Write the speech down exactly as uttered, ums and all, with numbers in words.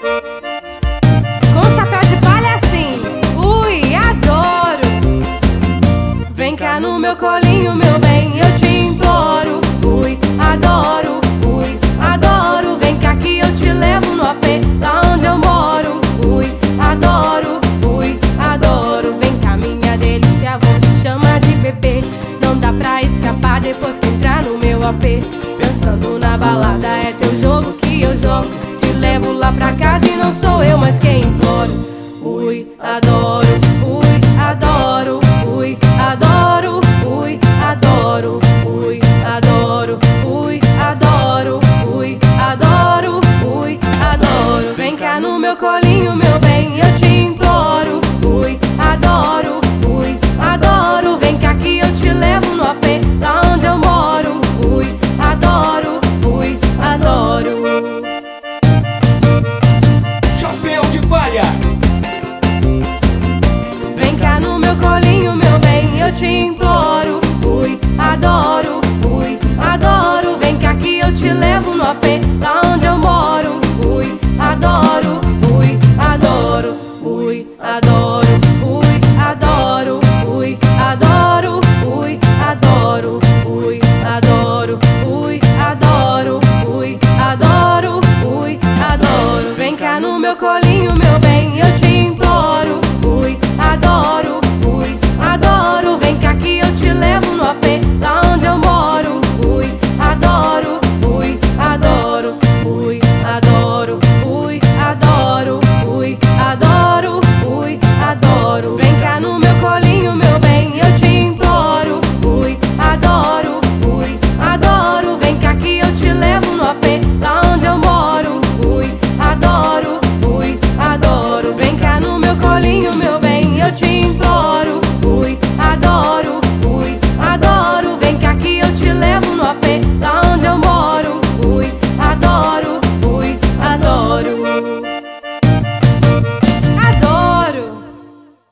Com chapéu de palha assim, ui, adoro. Vem cá no meu colinho, meu bem, eu te imploro. Ui, adoro, ui, adoro. Vem cá que eu te levo no A P, lá onde eu moro. Ui, adoro, ui, adoro. Vem cá minha delícia, vou te chamar de bebê. Não dá pra escapar depois que entrar no meu A P. Pensando na balada, é teu jogo que eu jogo. Te levo lá pra casa e não sou eu mais quem imploro. Ui, adoro, ui, adoro. Ui, adoro, ui, adoro. Ui, adoro, ui, adoro. Ui, adoro, ui, adoro. Vem cá no meu colinho, meu bem, eu te imploro. Ui, adoro, ui, adoro. Vem cá que eu te levo no A P, lá onde eu moro. Ui, adoro, ui, adoro. Chapéu de palha. Vem cá no meu colinho, meu bem, eu te imploro. Ui, adoro, ui, adoro. Vem cá que eu te levo no A P, lá onde eu moro. Ui, adoro, ui, adoro. Ui, adoro, ui, adoro. Ui, adoro, ui, adoro. Ui, adoro, ui, adoro. Ui, adoro, ui, adoro. Vem cá no meu colinho.